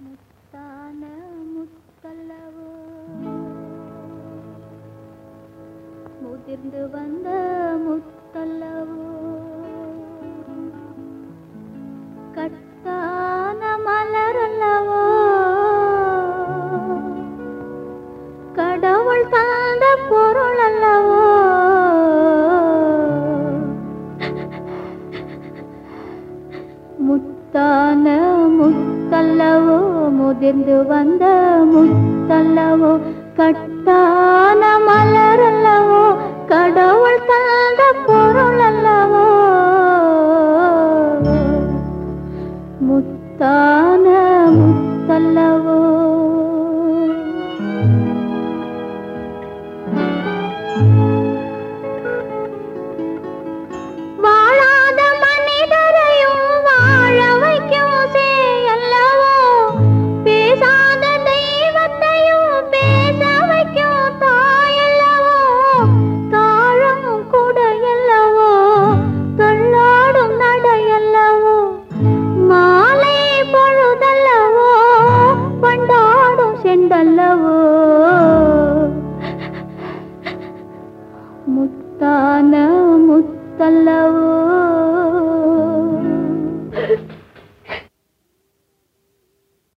முத்தான முத்தல்லவோ முதிர்ந்து வந்த முத்தல்லவோ கட்டான மலரல்லவோ கடவுள் தந்த பொருள் அல்லவோ முத்தான முத்தல்லவோ முதிர்ந்து வந்த முத்தல்லவோ கட்டான மலரல்லவோ கடவுள் தந்த பொருள் அல்லவோ முத்தான முத்தல்லவோ வாழாத மனிதரையும் வாழ வைக்கும் சேயல்லவோ பேசாத தெய்வத்தையும் பேச வைக்கும் தாயல்லவோ தாழம் குடையல்லவோ தள்ளாடும் நடையல்லவோ மாலை பொழுதல்லவோ பண்டாடும் செண்டல்லவோ முத்தான முத்தல்லவோ